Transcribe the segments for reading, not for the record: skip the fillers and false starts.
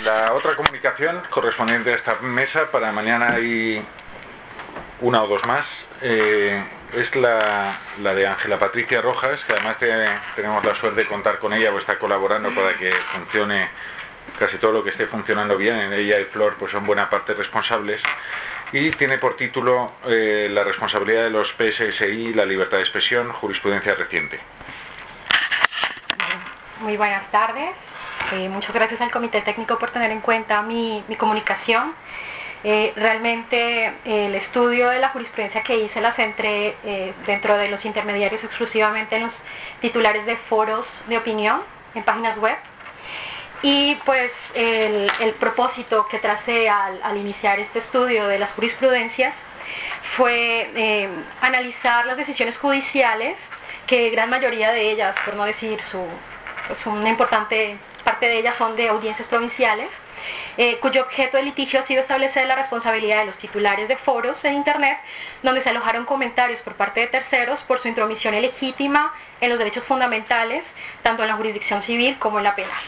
la otra comunicación correspondiente a esta mesa, para mañana hay una o dos más, es la de Ángela Patricia Rojas, que además tenemos la suerte de contar con ella, pues está colaborando para que funcione casi todo lo que esté funcionando bien. Ella y Flor pues son buena parte responsables, y tiene por título la responsabilidad de los PSSI, la libertad de expresión, jurisprudencia reciente. Muy buenas tardes. Muchas gracias al Comité Técnico por tener en cuenta mi comunicación. Realmente el estudio de la jurisprudencia que hice la centré dentro de los intermediarios exclusivamente en los titulares de foros de opinión en páginas web. Y pues el propósito que tracé al iniciar este estudio de las jurisprudencias fue analizar las decisiones judiciales, que gran mayoría de ellas, por no decir una importante parte de ellas, son de audiencias provinciales, cuyo objeto de litigio ha sido establecer la responsabilidad de los titulares de foros en Internet donde se alojaron comentarios por parte de terceros por su intromisión ilegítima en los derechos fundamentales, tanto en la jurisdicción civil como en la penal.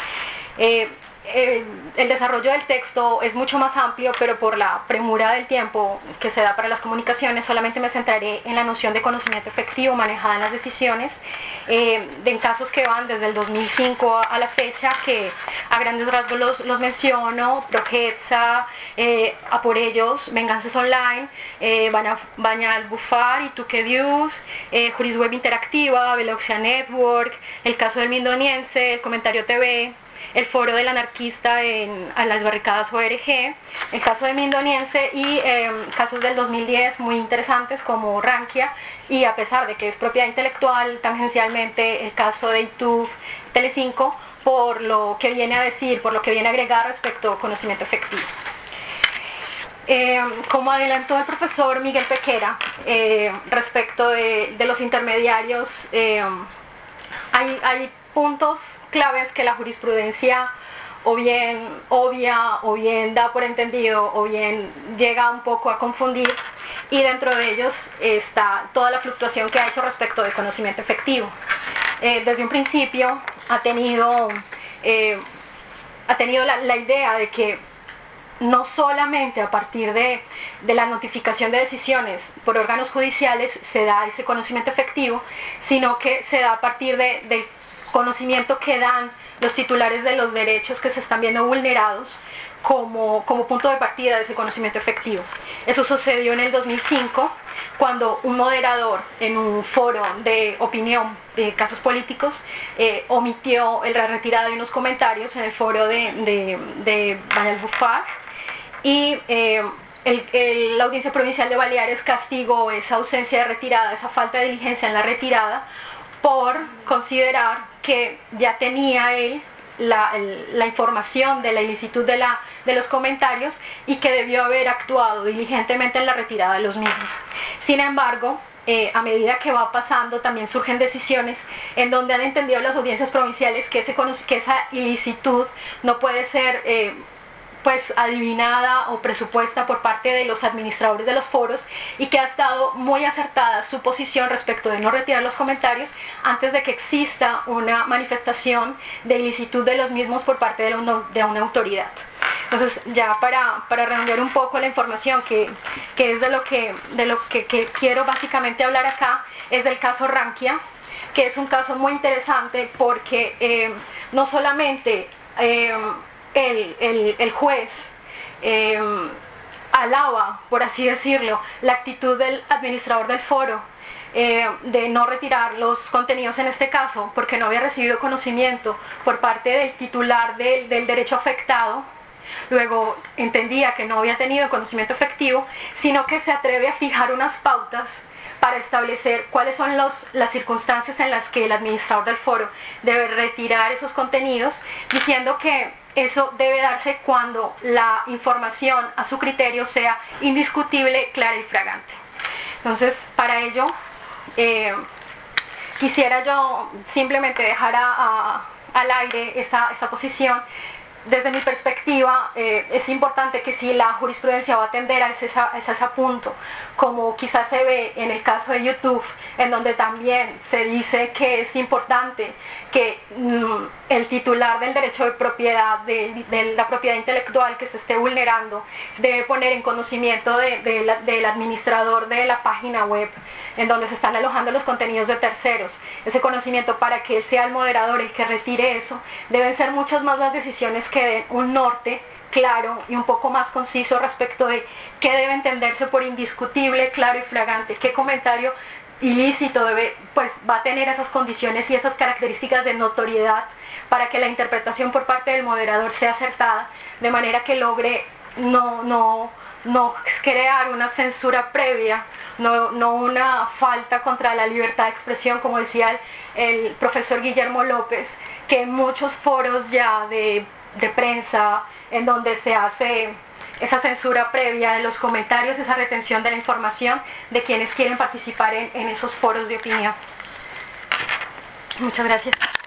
El desarrollo del texto es mucho más amplio, pero por la premura del tiempo que se da para las comunicaciones, solamente me centraré en la noción de conocimiento efectivo manejada en las decisiones, en casos que van desde el 2005 a la fecha, que a grandes rasgos los menciono: Progetza, A por ellos, Venganzas Online, Baña al Bufar y Tuque Dius, Jurisweb Interactiva, Veloxia Network, el caso del Mindoniense, el Comentario TV, el foro del anarquista a las barricadas ORG, el caso de Mindoniense, y casos del 2010 muy interesantes como Rankia, y a pesar de que es propiedad intelectual, tangencialmente el caso de YouTube Telecinco, por lo que viene a decir, por lo que viene a agregar respecto a conocimiento efectivo. Como adelantó el profesor Miguel Pequera, respecto de los intermediarios, hay puntos claves que la jurisprudencia o bien obvia, o bien da por entendido, o bien llega un poco a confundir, y dentro de ellos está toda la fluctuación que ha hecho respecto del conocimiento efectivo. Desde un principio ha tenido la idea de que no solamente a partir de la notificación de decisiones por órganos judiciales se da ese conocimiento efectivo, sino que se da a partir del conocimiento que dan los titulares de los derechos que se están viendo vulnerados como punto de partida de ese conocimiento efectivo. Eso sucedió en el 2005, cuando un moderador en un foro de opinión de casos políticos omitió la retirada de unos comentarios en el foro de Baña al Bufar, y la Audiencia Provincial de Baleares castigó esa ausencia de retirada, esa falta de diligencia en la retirada, por considerar que ya tenía él la información de la ilicitud de los comentarios y que debió haber actuado diligentemente en la retirada de los mismos. Sin embargo, a medida que va pasando, también surgen decisiones en donde han entendido las audiencias provinciales que esa ilicitud no puede ser pues adivinada o presupuesta por parte de los administradores de los foros, y que ha estado muy acertada su posición respecto de no retirar los comentarios antes de que exista una manifestación de ilicitud de los mismos por parte de una autoridad. Entonces, ya para redondear un poco la información que es de lo que quiero básicamente hablar acá, es del caso Rankia, que es un caso muy interesante porque no solamente el juez alaba, por así decirlo, la actitud del administrador del foro de no retirar los contenidos en este caso, porque no había recibido conocimiento por parte del titular del derecho afectado, luego entendía que no había tenido conocimiento efectivo, sino que se atreve a fijar unas pautas para establecer cuáles son las circunstancias en las que el administrador del foro debe retirar esos contenidos, diciendo que eso debe darse cuando la información a su criterio sea indiscutible, clara y fragante. Entonces, para ello, quisiera yo simplemente dejar al aire esta posición. Desde mi perspectiva, es importante que si la jurisprudencia va a tender a ese punto, como quizás se ve en el caso de YouTube, en donde también se dice que es importante que el titular del derecho de propiedad, de la propiedad intelectual que se esté vulnerando, debe poner en conocimiento del administrador de la página web en donde se están alojando los contenidos de terceros. Ese conocimiento, para que él sea el moderador el que retire eso, deben ser muchas más las decisiones que den un norte claro y un poco más conciso respecto de qué debe entenderse por indiscutible, claro y flagrante, qué comentario ilícito va a tener esas condiciones y esas características de notoriedad para que la interpretación por parte del moderador sea acertada, de manera que logre no crear una censura previa, no una falta contra la libertad de expresión, como decía el profesor Guillermo López, que en muchos foros ya de prensa, en donde se hace esa censura previa de los comentarios, esa retención de la información de quienes quieren participar en esos foros de opinión. Muchas gracias.